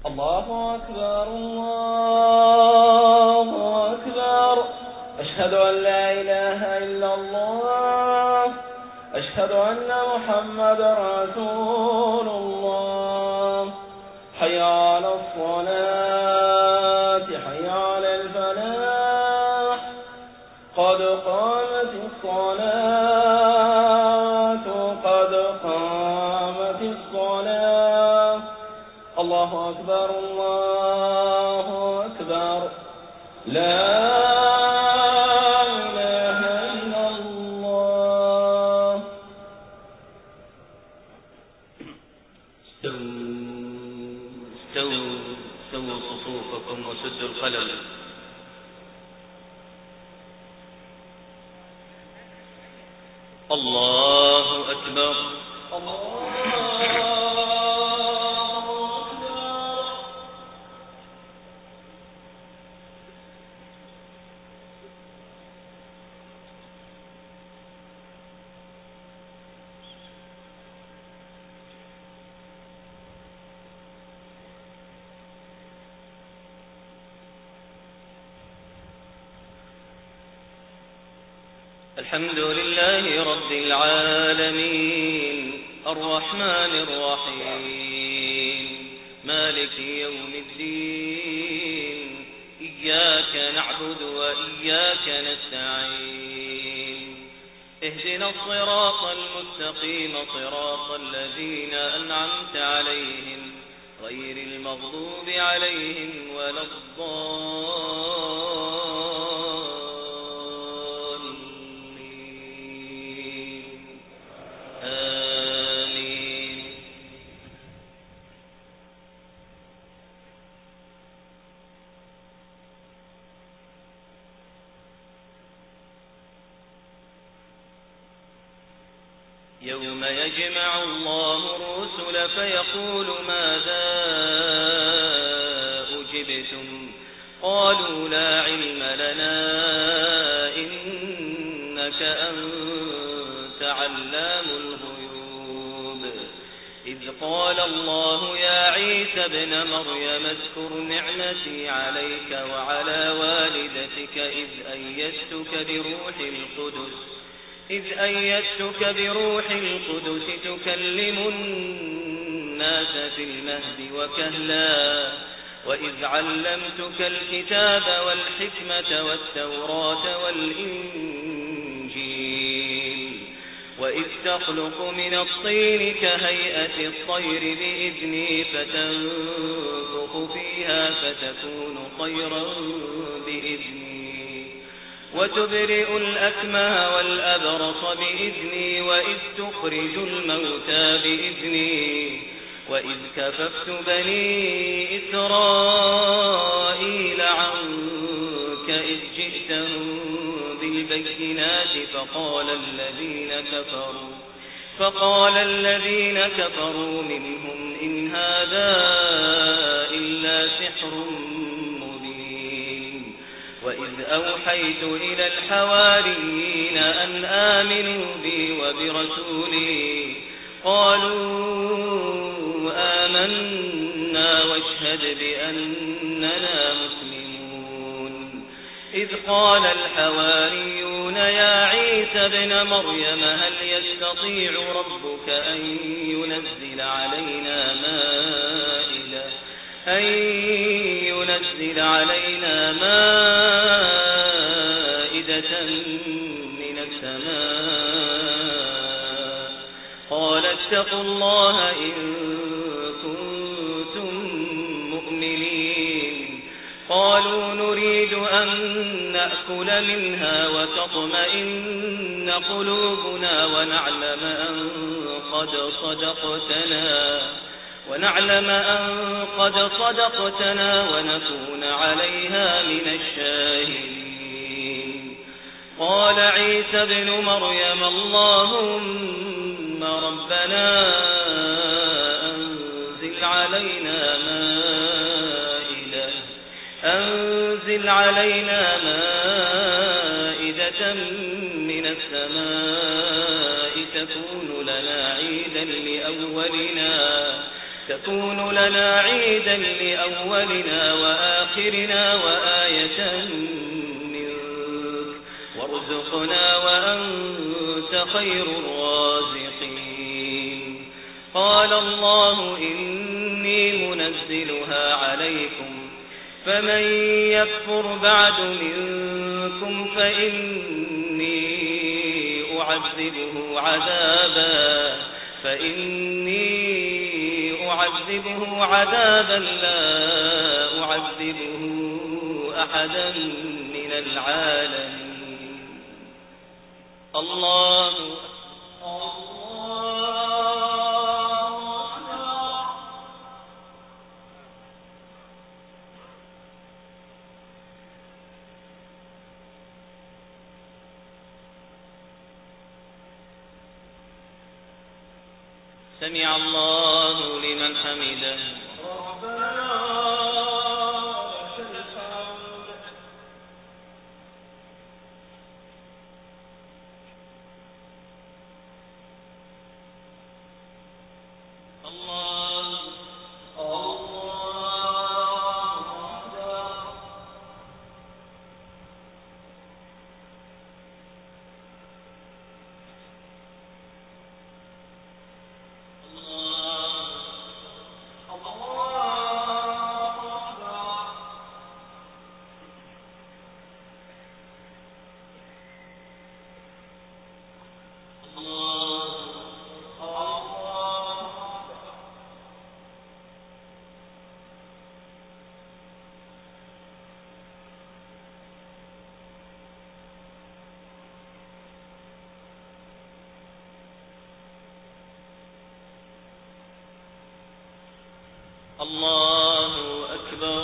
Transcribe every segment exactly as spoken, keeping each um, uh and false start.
الله أكبر الله أكبر. أشهد أن لا إله إلا الله. أشهد أن محمد رسول الله. حي على الصلاة حي على الفلاح. قد قامت الصلاة قد قامت الصلاة. الله أكبر الله أكبر. لا إله إلا الله. استووا استووا استووا صفوفكم وسدوا الخلل. الله أكبر. الله الحمد لله رب العالمين الرحمن الرحيم مالك يوم الدين إياك نعبد وإياك نستعين اهدنا الصراط المستقيم صراط الذين أنعمت عليهم غير المغضوب عليهم ولا الضالين. آمين. يوم يجمع الله الرسل فيقول ماذا أجبتم قالوا لا علم لنا إنك أنت علام الغيوب. إذ قال الله يا عيسى ابن مريم اذكر نعمتي عليك وعلى والدتك إذ أيدتك بروح القدس إذ أيدتك بروح القدس تكلم الناس في المهد وكهلا وإذ علمتك الكتاب والحكمة والتوراة والإنجيل وإذ تخلق من الطين كهيئة الطير بإذني فتنفخ فيها فتكون طيرا بإذني وتبرئ الأكمه والأبرص بإذني وإذ تخرج الموتى بإذني وإذ كففت بني إسرائيل عنك إذ جئتهم بالبينات فقال الذين كفروا فقال الذين كفروا منهم إن هذا إلا سحر مبين. وإذ أوحيت إلى الحواريين أن آمنوا بي وبرسولي قالوا آمنا واشهد بأننا مسلمون. إذ قال الحواريون يا عيسى ابن مريم هل يستطيع ربك أن ينزل علينا مائدة أن ينزل علينا مائدة من السماء قال اتقوا الله إن كنتم مؤمنين. قالوا نريد أن نأكل منها وتطمئن قلوبنا ونعلم أن قد صدقتنا ونعلم أن قد صدقتنا ونكون عليها من الشاهدين. قال عيسى ابن مريم اللهم ربنا أنزل علينا مائدة أنزل علينا مائدة من السماء تكون لنا عيدا لأولنا تكون لنا عيدا لأولنا أولنا وآخرنا وآية منك وارزقنا وأنت خير الرازقين. قال الله إني منزلها عليكم فمن يكفر بعد منكم فإني أعذبه عذابا فإني أعذبه عذابا لا أعذبه أحدا من العالمين. الله سمع الله لمن حمده. ربنا لك الحمد. الله الله أكبر. الله أكبر.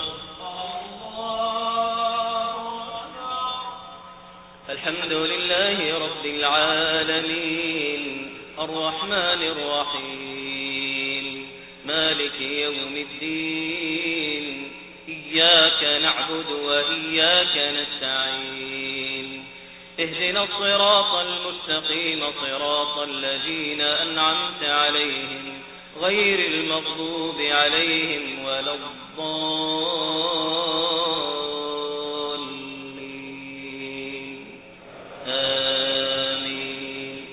الحمد لله رب العالمين الرحمن الرحيم مالك يوم الدين إياك نعبد وإياك نستعين اهدنا الصراط المستقيم صراط الذين أنعمت عليهم غير المغضوب عليهم ولا الضالين آمين.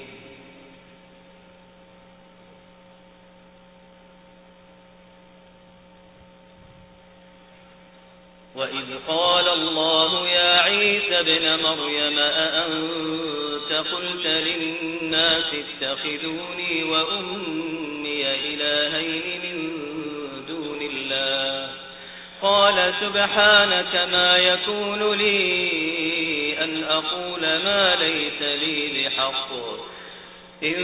وإذ قال الله يا عيسى ابن مريم أأنت قلت للناس اتخذوني وأمي إلهين من دون الله قال سبحانك ما يكون لي أن أقول ما ليس لي بحق إن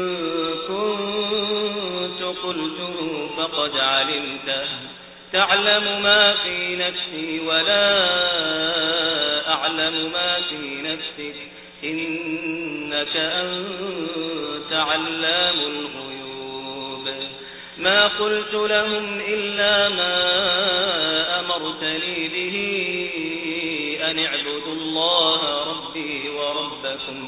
كنت قلته فقد علمته تعلم ما في نفسي ولا أعلم ما في نفسك إنك أنت علام الغيوب ما قلت لهم إلا ما أمرتني به أن اعبدوا الله ربي وربكم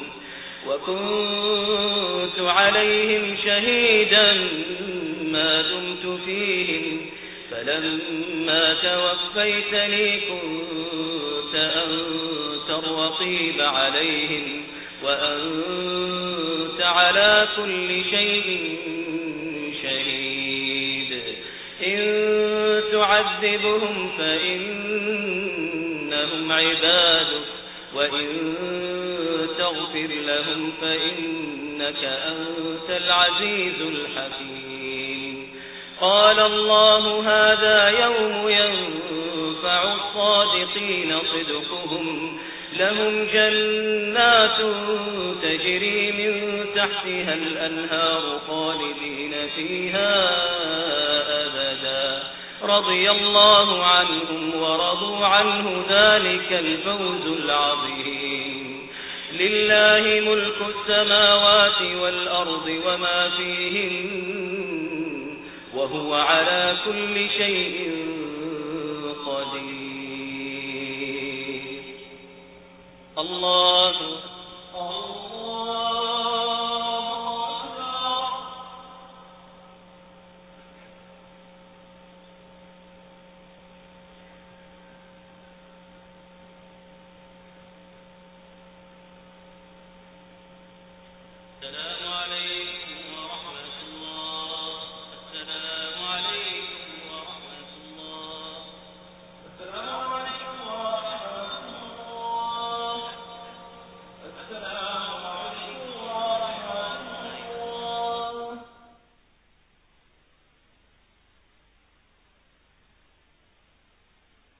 وكنت عليهم شهيدا ما دمت فيهم فلما توفيتني كنت أنت الرقيب عليهم وأنت على كل شيء شهيد إن تعذبهم فإنهم عبادك وإن تغفر لهم فإنك أنت العزيز الحكيم. قال الله هذا يوم ينفع الصادقين صدقهم لهم جنات تجري من تحتها الأنهار خالدين فيها أبدا رضي الله عنهم ورضوا عنه ذلك الفوز العظيم. لله ملك السماوات والأرض وما فيهن وهو على كل شيء قدير. الله السلام عليكم